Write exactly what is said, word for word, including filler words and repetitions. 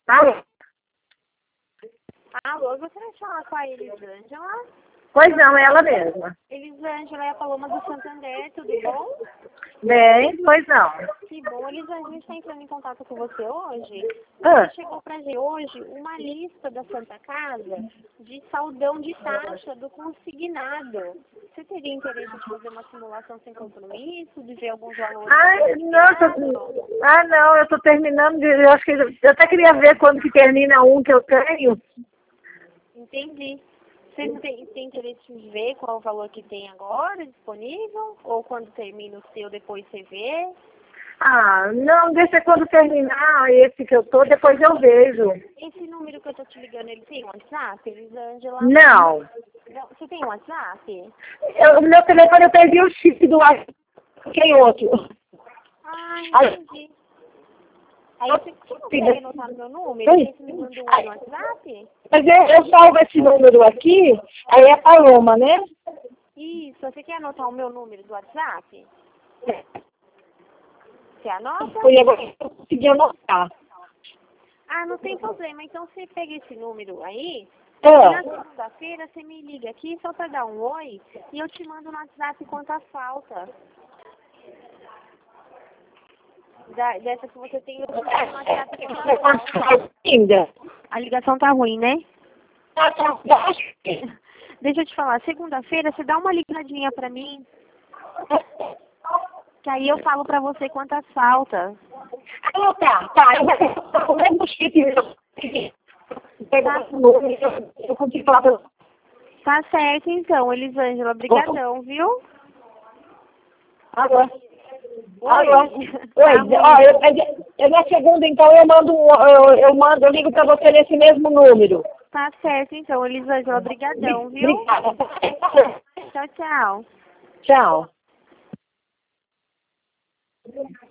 Alô? Alô, eu gostaria de falar com a Elisângela. Pois não, é ela mesma. Elisângela é a Paloma do Santander, tudo bom? Bem, pois não. Que bom, Elisângela, a gente está entrando em contato com você hoje. Ah, Chegou pra gente hoje uma lista da Santa Casa de saldão de taxa do consignado. Você teria interesse de fazer uma simulação sem compromisso, de ver alguns valores? ai, nossa, ah não, eu tô terminando de, eu acho que, eu até queria ver quando que termina um que eu tenho. Entendi. Você não tem, tem interesse de ver qual o valor que tem agora disponível? Ou quando termina o seu, depois você vê? Ah, não, deixa quando terminar esse que eu tô, depois eu vejo. Esse número que eu tô te ligando, ele tem WhatsApp, Elisângela? Não, Não, você tem WhatsApp? eu, o meu telefone eu perdi o chip do WhatsApp, tem outro. Ah, Ai, entendi. Aí você, você não consegue anotar meu número? Oi. Você me mandou um no WhatsApp? Mas eu, eu salvo esse número aqui, aí é Paloma, né? Isso, você quer anotar o meu número do WhatsApp? Você anota? Foi agora que eu consegui anotar. Ah, não tem problema. Então você pega esse número aí, e Ah, na segunda-feira você me liga aqui só pra dar um oi e eu te mando no WhatsApp quantas falta. Da, dessa que você tem, eu te mando no WhatsApp quantas falta. ainda. A ligação tá ruim, né? Tá, tá baixo. Deixa eu te falar, segunda-feira você dá uma ligadinha pra mim, que aí eu falo pra você quantas faltas. Ah, tá, tá. Eu vou com o mesmo chip. Pegar o número, eu eu consigo falar pra você. Tá certo então, Elisângela, brigadão, viu? Alô? Oi. Alô? Tá Oi, ruim. ó, eu, eu, eu na segunda, então, eu mando, um- eu, eu mando, eu ligo pra você nesse mesmo número. Tá certo então, Elisângela, brigadão, viu? Obrigada. Tchau, tchau. Tchau.